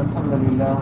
الحمد لله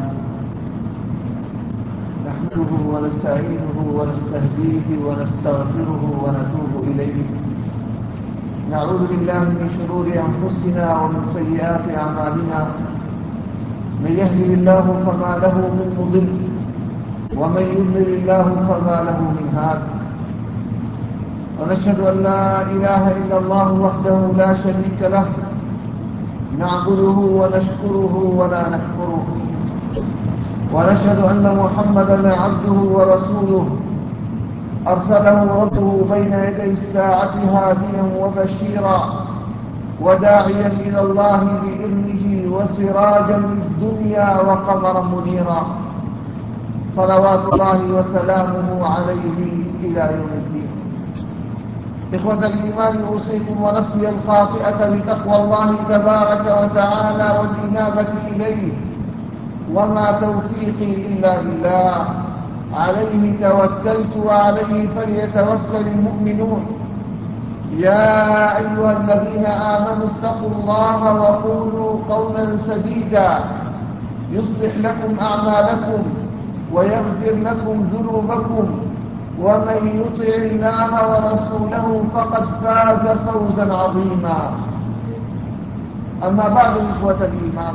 نحمده ونستعينه ونستهديه ونستغفره ونتوب إليه. نعوذ بالله من شرور أنفسنا ومن سيئات أعمالنا. من يهده الله فما له من مضل ومن يضلل الله فما له من هاد. ونشهد أن لا إله إلا الله وحده لا شريك له نعبده ونشكره ولا نكفره. ونشهد أن محمدا عبده ورسوله أرسله ربه بين يدي الساعة هاديا وبشيرا وداعيا إلى الله بإذنه وسراجا للدنيا وقمرا منيرا، صلوات الله وسلامه عليه إلى يوم الدين. إخوة الإيمان، أوصيكم ونفسي الخاطئة بتقوى الله تبارك وتعالى والإنابة إليه، وما توفيقي إلا بالله. عليه توكلت وعليه فليتوكل المؤمنون. يا أيها الذين آمنوا اتقوا الله وقولوا قولا سديدا يصلح لكم أعمالكم ويغفر لكم ذنوبكم، ومن يطع الله ورسوله فقد فاز فوزا عظيما. أما بعد، إخوة الإيمان،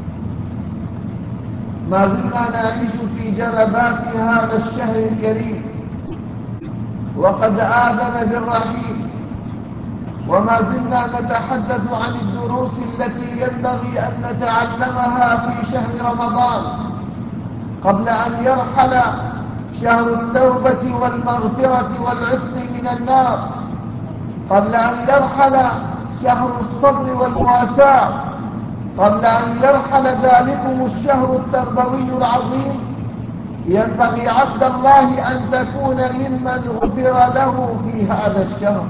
ما زلنا نعيش في جربات هذا الشهر الكريم، وقد آذن بالرحيل، وما زلنا نتحدث عن الدروس التي ينبغي أن نتعلمها في شهر رمضان قبل أن يرحل شهر التوبة والمغفرة والعتق من النار، قبل أن يرحل شهر الصبر والمواساة، قبل أن يرحل ذلكم الشهر التربوي العظيم. ينبغي عبد الله أن تكون ممن غفر له في هذا الشهر.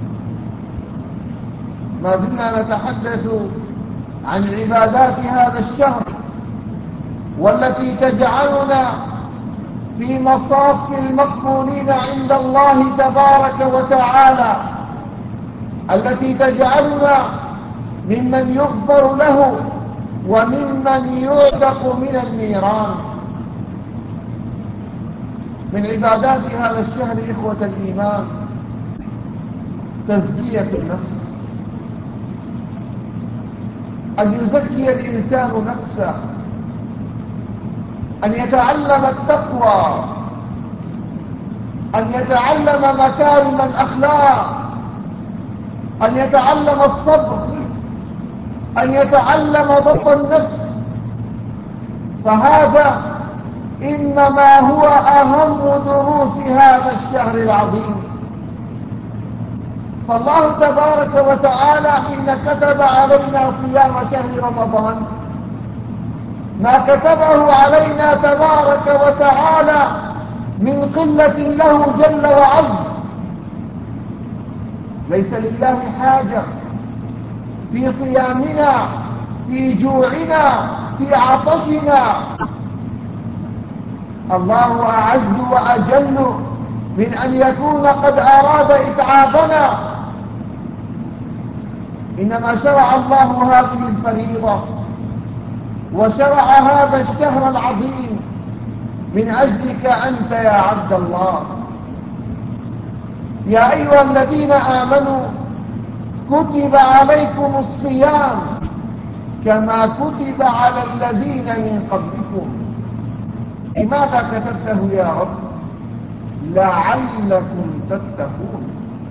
ما زلنا نتحدث عن عبادات هذا الشهر، والتي تجعلنا في مصاف المقبولين عند الله تبارك وتعالى، التي تجعلنا ممن يغفر له وممن يعتق من النيران. من عبادات هذا الشهر إخوة الإيمان تزكية النفس، أن يزكي الإنسان نفسه، أن يتعلم التقوى، أن يتعلم مكارم الأخلاق، أن يتعلم الصبر، أن يتعلم ضبط النفس. فهذا إنما هو أهم دروس هذا الشهر العظيم. فالله تبارك وتعالى حين كتب علينا صيام شهر رمضان ما كتبه علينا تبارك وتعالى من قلة له جل وعز. ليس لله حاجة في صيامنا، في جوعنا، في عطشنا. الله أعز وأجل من أن يكون قد أراد إتعابنا. إنما شرع الله هذه الفريضة وشرع هذا الشهر العظيم من أجلك أنت يا عبد الله. يا أيها الذين آمنوا كتب عليكم الصيام كما كتب على الذين من قبلكم. لماذا كتبته يا رب؟ لعلكم تتقون.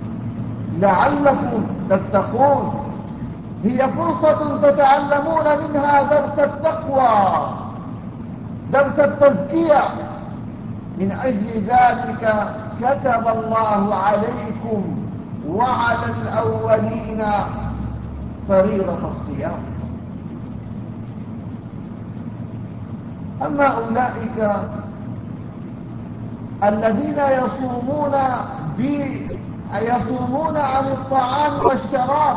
لعلكم تتقون هي فرصة تتعلمون منها درس التقوى، درس التزكية. من أجل ذلك كتب الله عليكم وعلى الأولين فريضة الصيام. أما أولئك الذين يصومون عن الطعام والشراب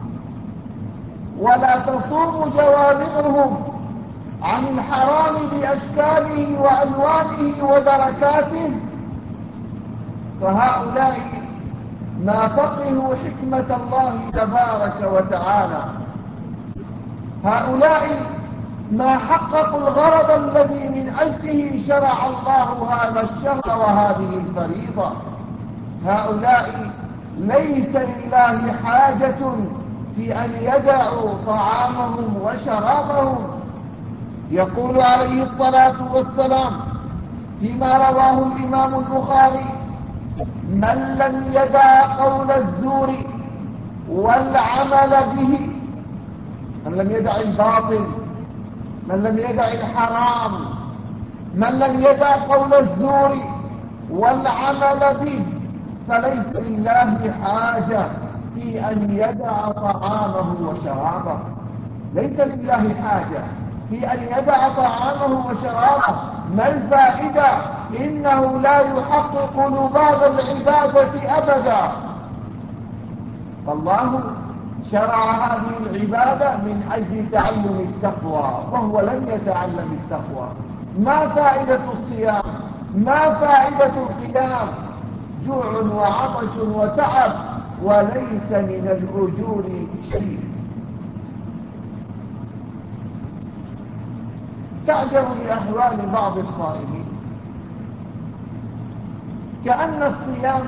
ولا تصوم جوارحهم عن الحرام بأشكاله وألوانه ودركاته، فهؤلاء ما فقهوا حكمة الله تبارك وتعالى. هؤلاء ما حققوا الغرض الذي من أجله شرع الله هذا الشهر وهذه الفريضة. هؤلاء ليس لله حاجة في أن يدعوا طعامهم وشرابهم. يقول عليه الصلاة والسلام فيما رواه الإمام البخاري: من لم يدع قول الزور والعمل به، من لم يدع الباطل، من لم يدع الحرام، من لم يدع قول الزور والعمل به، فليس لله حاجة في أن يدع طعامه وشرابه. ليس لله حاجة في أن يدع طعامه وشرابه. ما الفائدة؟ إنه لا يحقق لباب العبادة أبدا. فالله شرع هذه العبادة من أجل تعلم التقوى، وهو لم يتعلم التقوى. ما فائدة الصيام؟ ما فائدة القيام؟ جوع وعطش وتعب، وليس من الأجور شيء. تعجب لأحوال بعض الصائمين، كأن الصيام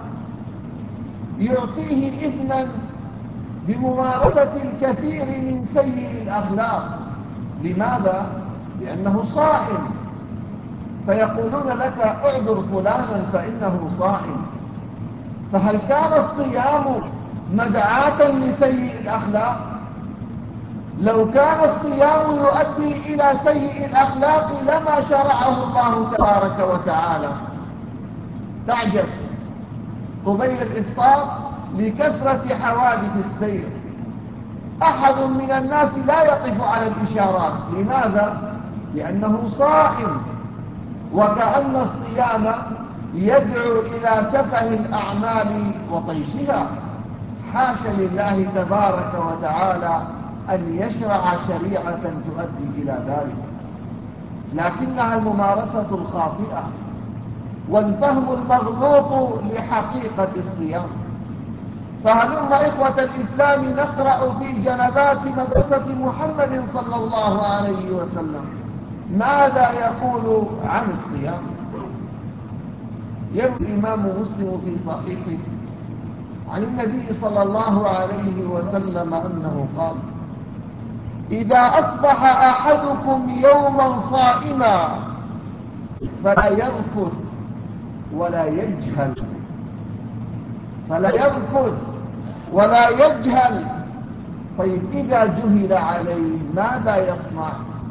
يعطيه إذنا بممارسة الكثير من سيء الأخلاق. لماذا؟ لأنه صائم، فيقولون لك اعذر فلانا فإنه صائم. فهل كان الصيام مدعاة لسيء الأخلاق؟ لو كان الصيام يؤدي إلى سيء الأخلاق لما شرعه الله تبارك وتعالى. تعجب قبيل الإفطار لكثرة حوادث السير، أحد من الناس لا يقف على الإشارات. لماذا؟ لأنه صائم. وكأن الصيام يدعو إلى سفه الأعمال وطيشها. حاشا لله تبارك وتعالى أن يشرع شريعة تؤدي إلى ذلك، لكنها الممارسة الخاطئة والفهم المغلوط لحقيقة الصيام. فهلم إخوة الإسلام نقرأ في جنبات مدرسة محمد صلى الله عليه وسلم ماذا يقول عن الصيام. يروي الإمام مسلم في صحيحه عن النبي صلى الله عليه وسلم أنه قال: إذا أصبح أحدكم يوما صائما فلا يركض ولا يجهل، فلا يركض ولا يجهل. طيب إذا جهل عليه ماذا يصنع؟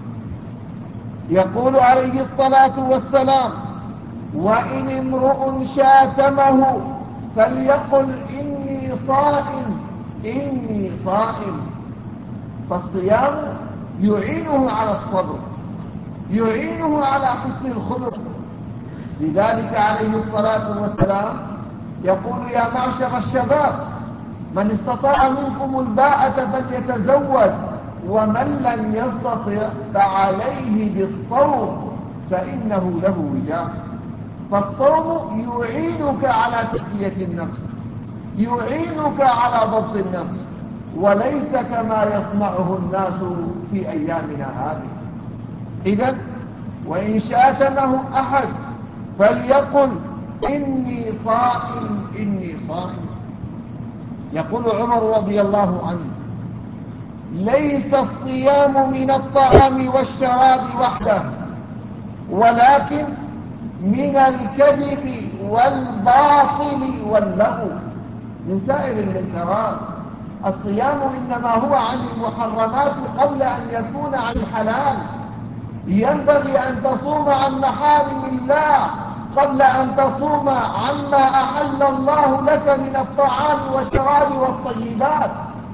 يقول عليه الصلاة والسلام: وإن امرؤ شاتمه فليقل إني صائم إني صائم. فالصيام يعينه على الصبر، يعينه على حسن الخلق. لذلك عليه الصلاة والسلام يقول: يا معشر الشباب من استطاع منكم الباءة فليتزوج، ومن لم يستطع فعليه بالصوم فإنه له وجاء. فالصوم يعينك على تزكية النفس، يعينك على ضبط النفس، وليس كما يصنعه الناس في أيامنا هذه. إذن وإن شاتمه أحد فليقل إني صائم إني صائم. يقول عمر رضي الله عنه: ليس الصيام من الطعام والشراب وحده، ولكن من الكذب والباطل واللغو، من سائر المنكرات. الصيام إنما هو عن المحرمات قبل أن يكون عن الحلال. ينبغي أن تصوم عن محارم الله قبل أن تصوم عما أحل الله لك من الطعام والشراب والطيبات.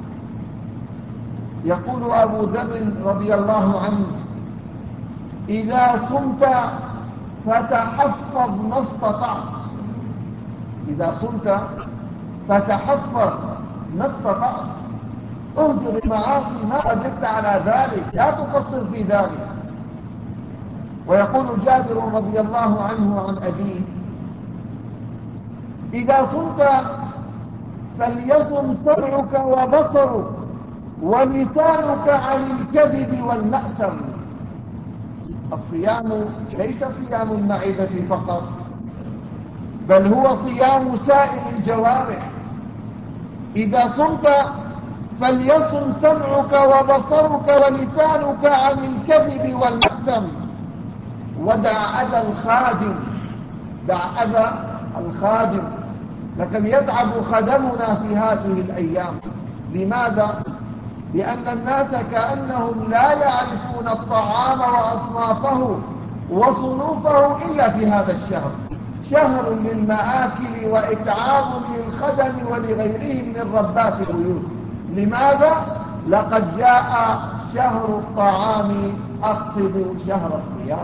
يقول أبو ذر رضي الله عنه: إذا صمت فتحفظ ما استطعت. إذا صمت فتحفظ ما استطعت، اهجر المعاصي ما قدرت على ذلك، لا تقصر في ذلك. ويقول جابر رضي الله عنه عن أبيه: إذا صمت فليصم سمعك وبصرك ولسانك عن الكذب والمأثم. الصيام ليس صيام المعدة فقط، بل هو صيام سائر الجوارح. إذا صمت فليصم سمعك وبصرك ولسانك عن الكذب والمأثم. ودع أذى الخادم، دع أذى الخادم. لكن يتعب خدمنا في هذه الأيام. لماذا؟ لأن الناس كأنهم لا يعرفون الطعام وأصنافه وصنوفه إلا في هذا الشهر، شهر للمآكل وإتعاب للخدم ولغيرهم من ربات البيوت. لماذا؟ لقد جاء شهر الطعام، أقصد شهر الصيام.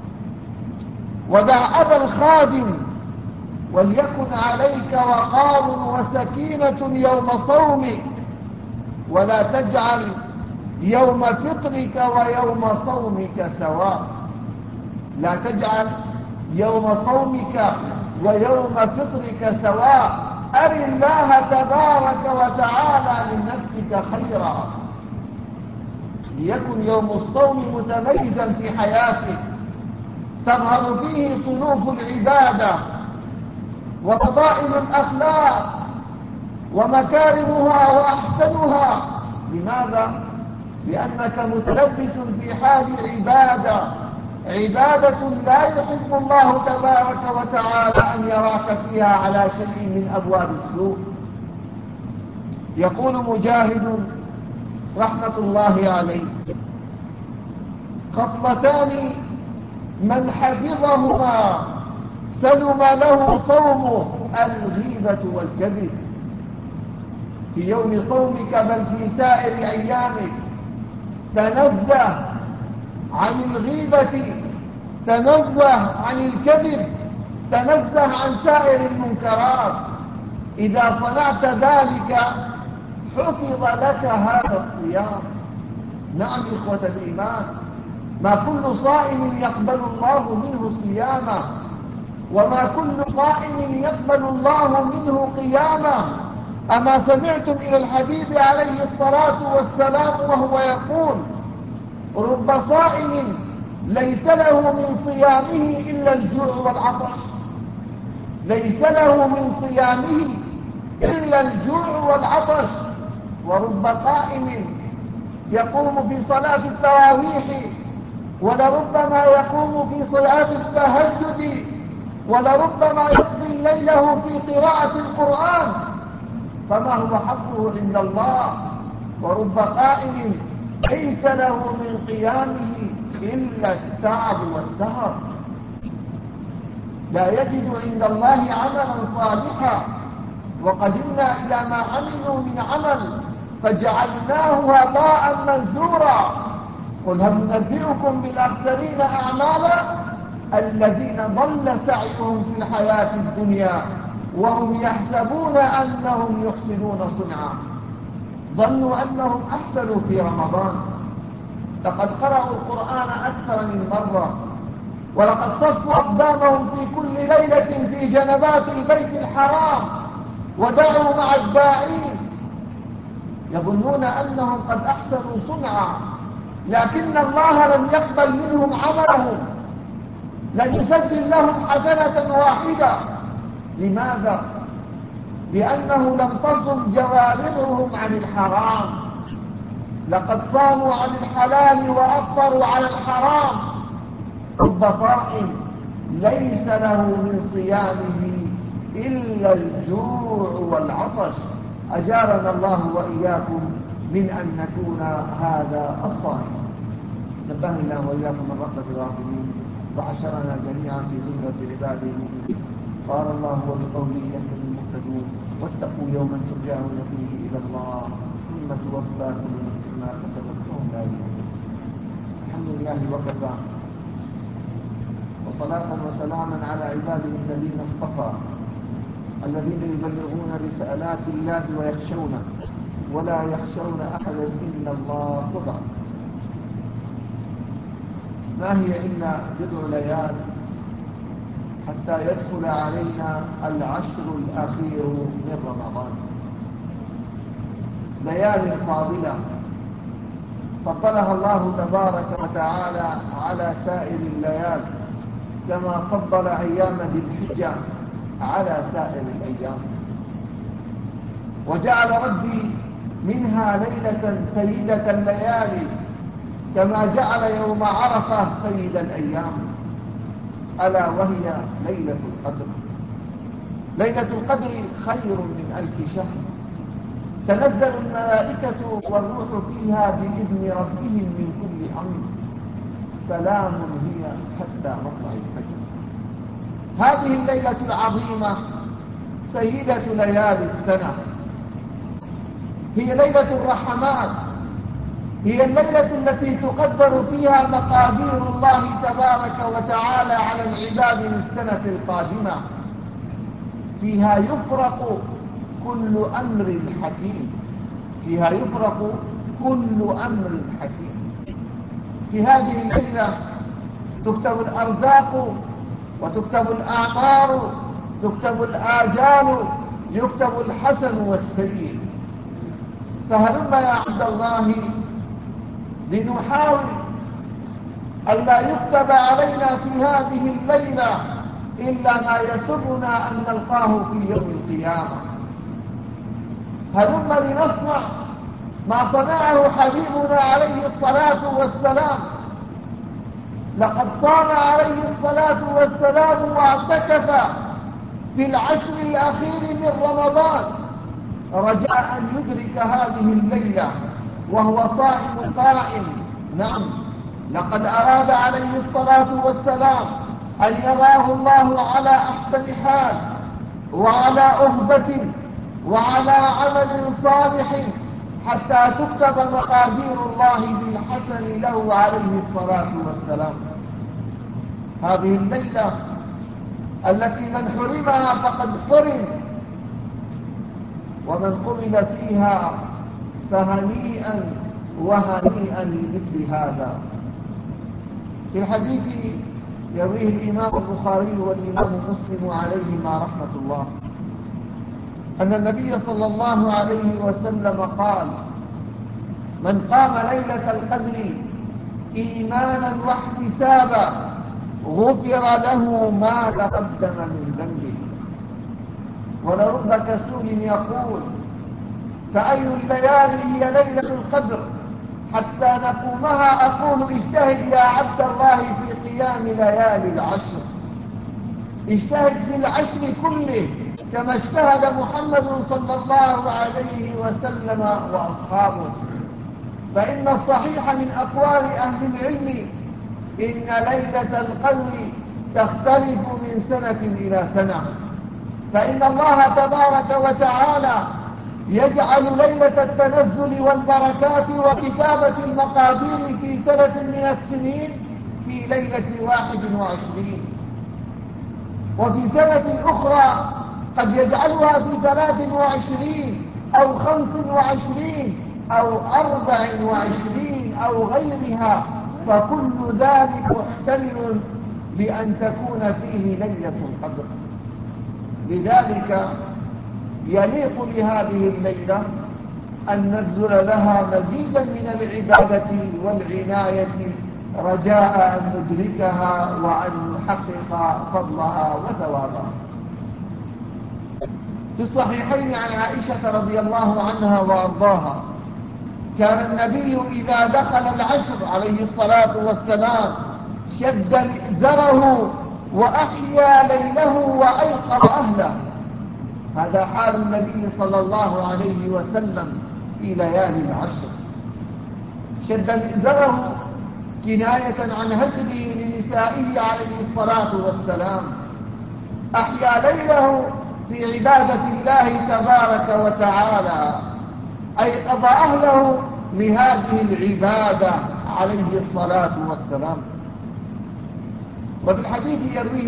ودع أذى الخادم، وليكن عليك وقار وسكينة يوم صومك، ولا تجعل يوم فطرك ويوم صومك سواء. لا تجعل يوم صومك ويوم فطرك سواء. أر الله تبارك وتعالى من نفسك خيرا، ليكن يوم الصوم متميزا في حياتك، تظهر فيه صنوف العبادة وفضائل الأخلاق ومكارمها وأحسنها. لماذا؟ لأنك متلبس في حال عبادة لا يحب الله تبارك وتعالى أن يراك فيها على شيء من أبواب السوء. يقول مجاهد رحمة الله عليه: خصلتان من حفظهما سلم له صومه، الغيبة والكذب. في يوم صومك بل في سائر أيامك تنزه عن الغيبة، تنزه عن الكذب، تنزه عن سائر المنكرات. إذا صنعت ذلك حفظ لك هذا الصيام. نعم إخوة الإيمان، ما كل صائم يقبل الله منه صيامه، وما كل قائم يقبل الله منه قيامه. أما سمعتم إلى الحبيب عليه الصلاة والسلام وهو يقول: رب صائم ليس له من صيامه إلا الجوع والعطش، ليس له من صيامه إلا الجوع والعطش. ورب قائم يقوم في صلاة التراويح، ولربما يقوم في صلاة التهجد، ولربما يقضي ليله في قراءة القرآن، فما هو حقه عند الله؟ ورب قائم ليس له من قيامه إلا التعب والسهر، لا يجد عند الله عملا صالحا. وقدمنا إلى ما عملوا من عمل فجعلناه هباء منثورا. قل هل ننبئكم بالأخسرين أعمالا الذين ضل سعيهم في الحياة الدنيا وهم يحسبون أنهم يحسنون صنعا. ظنوا أنهم أحسنوا في رمضان، لقد قرأوا القرآن أكثر من مرة، ولقد صفوا أقدامهم في كل ليلة في جنبات البيت الحرام ودعوا مع الداعين، يظنون أنهم قد أحسنوا صنعا، لكن الله لم يقبل منهم عملهم، لن يسجل لهم حسنة واحدة. لماذا؟ لأنه لم تصم جوارحهم عن الحرام. لقد صاموا عن الحلال وأفطروا على الحرام. رب صائم ليس له من صيامه إلا الجوع والعطش. أجارنا الله وإياكم من أن نكون هذا الصائم. نبهنا الله وإياكم من رحمة الغافلين، وحشرنا جميعا في زمرة عباده المؤمنين. قال الله وبقوله يهتدي المهتدون: واتقوا يوما ترجعون فيه إلى الله ثم توفى كل نفس ما كسبت وهم لا يظلمون. الحمد لله وكفى، وصلاة وسلاما على عباده الذين اصطفى، الذين يبلغون رسالات الله ويخشونه ولا يخشون أحدا إلا الله وحده. ما هي إلا بضع ليال حتى يدخل علينا العشر الأخير من رمضان، ليال فاضلة فضلها الله تبارك وتعالى على سائر الليالي، كما فضل أيام ذي الحجة على سائر الأيام. وجعل ربي منها ليلة سيدة الليالي، كما جعل يوم عرفة سيد الأيام، ألا وهي ليلة القدر. ليلة القدر خير من 1000 شهر، تنزل الملائكة والروح فيها بإذن ربهم من كل أمر، سلام هي حتى مطلع الفجر. هذه الليلة العظيمة سيدة ليالي السنة، هي ليلة الرحمات، هي الليلة التي تقدر فيها مقادير الله تبارك وتعالى على العباد للسنة القادمة. فيها يفرق كل أمر حكيم، فيها يفرق كل أمر حكيم. في هذه الليلة تكتب الأرزاق وتكتب الأعمار، تكتب الآجال، يكتب الحسن والسيء. فهلم يا عبد الله لنحاول ألا يكتب علينا في هذه الليلة إلا ما يسرنا أن نلقاه في يوم القيامة. هلم لنصنع ما صنعه حبيبنا عليه الصلاة والسلام. لقد صام عليه الصلاة والسلام واعتكف في العشر الأخير من رمضان رجاء أن يدرك هذه الليلة وهو صائم قائم. نعم، لقد أراد عليه الصلاة والسلام أن يراه الله على أحسن حال وعلى أهبة وعلى عمل صالح حتى تكتب مقادير الله بالحسن له عليه الصلاة والسلام. هذه الليلة التي من حرمها فقد حرم، ومن قبل فيها فهنيئا وهنيئا لمثل هذا. في الحديث يرويه الإمام البخاري والإمام مسلم عليهما رحمة الله أن النبي صلى الله عليه وسلم قال: من قام ليلة القدر إيمانا واحتسابا غفر له ما تقدم من ذنبه. ولرب كسول يقول: فأي الليالي هي ليلة القدر حتى نقومها؟ أقول: اجتهد يا عبد الله في قيام ليالي العشر، اجتهد في العشر كله كما اجتهد محمد صلى الله عليه وسلم وأصحابه. فإن الصحيح من أقوال أهل العلم إن ليلة القدر تختلف من سنة إلى سنة، فإن الله تبارك وتعالى يجعل ليلة التنزل والبركات وكتابة المقادير في سنة من السنين في ليلة 21، وفي سنة أخرى قد يجعلها في 23 أو 25 أو 24 أو غيرها، فكل ذلك محتمل بأن تكون فيه ليلة القدر. لذلك يليق لهذه الليلة أن نبذل لها مزيدا من العبادة والعناية رجاء أن ندركها وأن نحقق فضلها وثوابها. في الصحيحين عن عائشة رضي الله عنها وأرضاها كان النبي إذا دخل العشر عليه الصلاة والسلام شد مئزره وأحيا ليله وأيقظ أهله. هذا حال النبي صلى الله عليه وسلم في ليالي العشر. شد مئزره كناية عن هجره لنسائه عليه الصلاة والسلام. أحيا ليله في عبادة الله تبارك وتعالى، أيقظ أهله لهذه العبادة عليه الصلاة والسلام. وفي الحديث يرويه